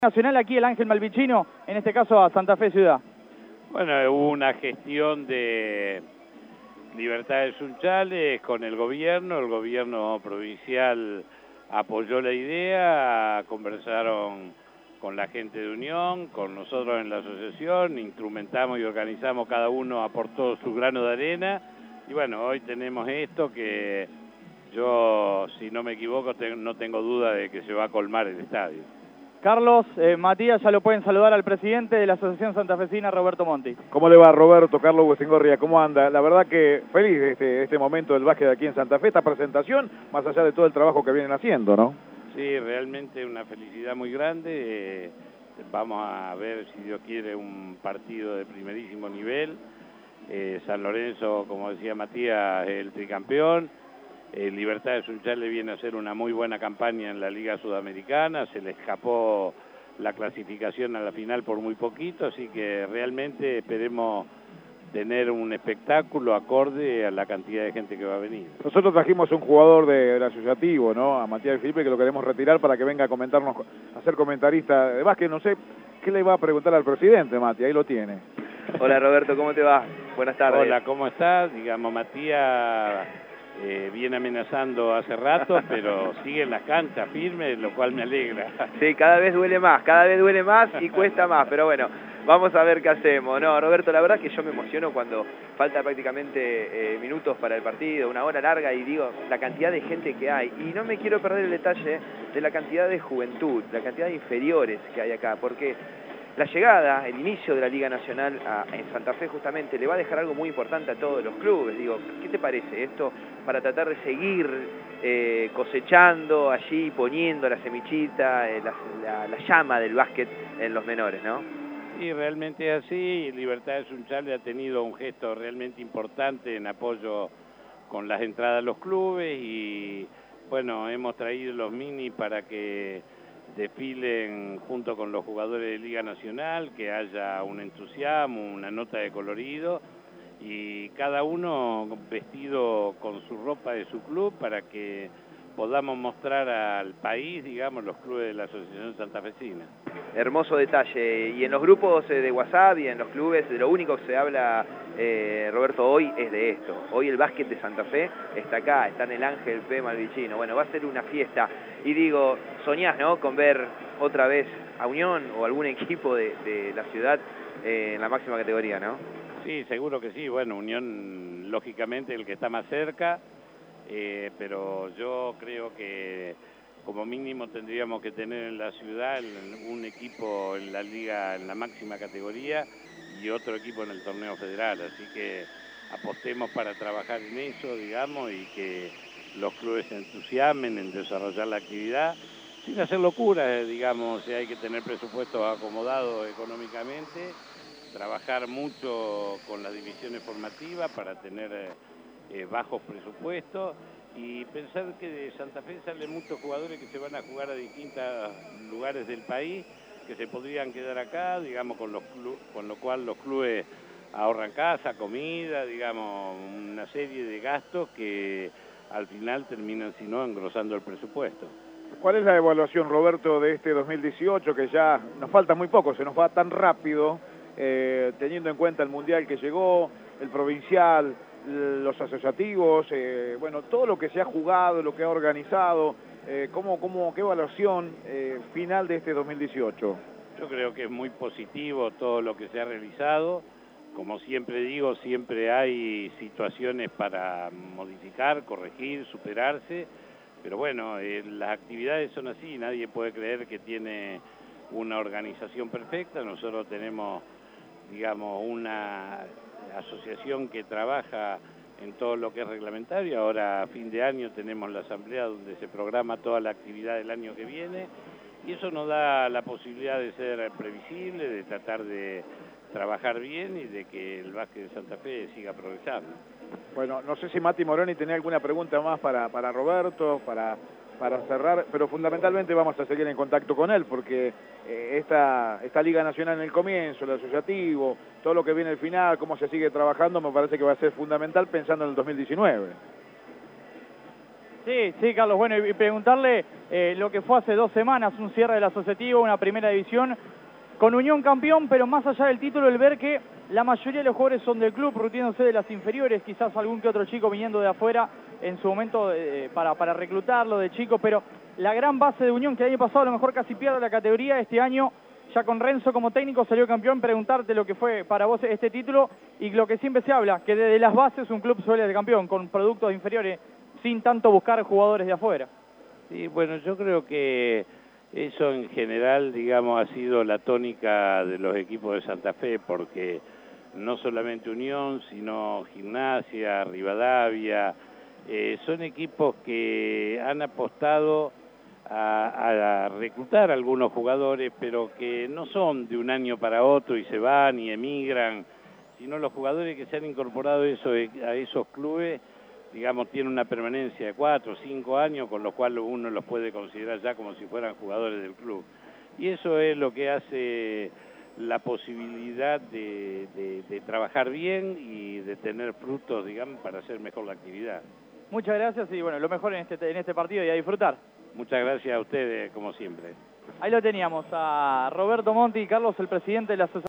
Nacional aquí el Ángel Malvicino, en este caso a Santa Fe Ciudad. Bueno, hubo una gestión de Libertad de Sunchales con el gobierno provincial apoyó la idea, conversaron con la gente de Unión, con nosotros en la asociación, instrumentamos y organizamos, cada uno aportó su grano de arena, y bueno, hoy tenemos esto que yo, si no me equivoco, no tengo duda de que se va a colmar el estadio. Carlos, Matías, ya lo pueden saludar al presidente de la Asociación Santafesina, Roberto Monti. ¿Cómo le va, Roberto? Carlos Huestingorria, ¿cómo anda? La verdad que feliz de este momento del básquet aquí en Santa Fe, esta presentación, más allá de todo el trabajo que vienen haciendo, ¿no? Sí, realmente una felicidad muy grande. Vamos a ver, si Dios quiere, un partido de primerísimo nivel. San Lorenzo, como decía Matías, el tricampeón. Libertad de Sunchales viene a hacer una muy buena campaña en la Liga Sudamericana, se le escapó la clasificación a la final por muy poquito, así que realmente esperemos tener un espectáculo acorde a la cantidad de gente que va a venir. Nosotros trajimos un jugador del asociativo, ¿no? A Matías Felipe, que lo queremos retirar para que venga a comentarnos, a ser comentarista de básquet. No sé qué le va a preguntar al presidente, Mati, ahí lo tiene. Hola Roberto, ¿cómo te va? Buenas tardes. Hola, ¿cómo estás? Digamos, Matías viene amenazando hace rato, pero sigue en las canchas firme, lo cual me alegra. Sí, cada vez duele más y cuesta más, pero bueno, vamos a ver qué hacemos. No, Roberto, la verdad que yo me emociono cuando falta prácticamente minutos para el partido, una hora larga, y digo, la cantidad de gente que hay. Y no me quiero perder el detalle de la cantidad de juventud, la cantidad de inferiores que hay acá, porque la llegada, el inicio de la Liga Nacional en Santa Fe justamente le va a dejar algo muy importante a todos los clubes. Digo, ¿qué te parece esto para tratar de seguir cosechando allí, poniendo la semillita, la llama del básquet en los menores, ¿no? Sí, realmente es así. Libertad de Sunchales ha tenido un gesto realmente importante en apoyo con las entradas a los clubes y bueno, hemos traído los mini para que desfilen junto con los jugadores de Liga Nacional, que haya un entusiasmo, una nota de colorido y cada uno vestido con su ropa de su club para que podamos mostrar al país, digamos, los clubes de la Asociación Santafesina. Hermoso detalle. Y en los grupos de WhatsApp y en los clubes, de lo único que se habla, Roberto, hoy es de esto. Hoy el básquet de Santa Fe está acá, está en el Ángel P. Malvicino. Bueno, va a ser una fiesta. Y digo, soñás, ¿no?, con ver otra vez a Unión o algún equipo de la ciudad en la máxima categoría, ¿no? Sí, seguro que sí. Bueno, Unión, lógicamente, el que está más cerca. Pero yo creo que como mínimo tendríamos que tener en la ciudad un equipo en la liga, en la máxima categoría, y otro equipo en el torneo federal, así que apostemos para trabajar en eso, digamos, y que los clubes se entusiasmen en desarrollar la actividad, sin hacer locuras, digamos, hay que tener presupuestos acomodados económicamente, trabajar mucho con las divisiones formativas para tener bajos presupuestos y pensar que de Santa Fe salen muchos jugadores que se van a jugar a distintos lugares del país, que se podrían quedar acá, digamos, con lo cual los clubes ahorran casa, comida, digamos, una serie de gastos que al final terminan, si no, engrosando el presupuesto. ¿Cuál es la evaluación, Roberto, de este 2018, que ya nos falta muy poco, se nos va tan rápido, teniendo en cuenta el Mundial que llegó, el provincial, los asociativos, bueno, todo lo que se ha jugado, lo que ha organizado, ¿qué evaluación final de este 2018? Yo creo que es muy positivo todo lo que se ha realizado. Como siempre digo, siempre hay situaciones para modificar, corregir, superarse, pero bueno, las actividades son así, nadie puede creer que tiene una organización perfecta. Nosotros tenemos, digamos, una asociación que trabaja en todo lo que es reglamentario. Ahora a fin de año tenemos la asamblea donde se programa toda la actividad del año que viene y eso nos da la posibilidad de ser previsible, de tratar de trabajar bien y de que el básquet de Santa Fe siga progresando. Bueno, no sé si Mati Moroni tenía alguna pregunta más para Roberto, para cerrar, pero fundamentalmente vamos a seguir en contacto con él, porque esta Liga Nacional en el comienzo, el asociativo, todo lo que viene al final, cómo se sigue trabajando, me parece que va a ser fundamental pensando en el 2019. Sí, Carlos, bueno, y preguntarle lo que fue hace 2 semanas, un cierre del asociativo, una primera división, con Unión campeón, pero más allá del título, el ver que la mayoría de los jugadores son del club, rutiéndose de las inferiores, quizás algún que otro chico viniendo de afuera en su momento para reclutarlo de chico, pero la gran base de Unión, que el año pasado a lo mejor casi pierde la categoría, este año ya con Renzo como técnico salió campeón. Preguntarte lo que fue para vos este título y lo que siempre se habla, que desde las bases un club suele ser campeón, con productos inferiores, sin tanto buscar jugadores de afuera. Sí, bueno, yo creo que eso en general, digamos, ha sido la tónica de los equipos de Santa Fe, porque no solamente Unión, sino Gimnasia, Rivadavia, son equipos que han apostado a reclutar a algunos jugadores, pero que no son de un año para otro y se van y emigran, sino los jugadores que se han incorporado a esos clubes, digamos, tienen una permanencia de 4 o 5 años, con lo cual uno los puede considerar ya como si fueran jugadores del club. Y eso es lo que hace la posibilidad de trabajar bien y de tener frutos, digamos, para hacer mejor la actividad. Muchas gracias y bueno, lo mejor en este partido y a disfrutar. Muchas gracias a ustedes, como siempre. Ahí lo teníamos a Roberto Monti y Carlos, el presidente de la asociación.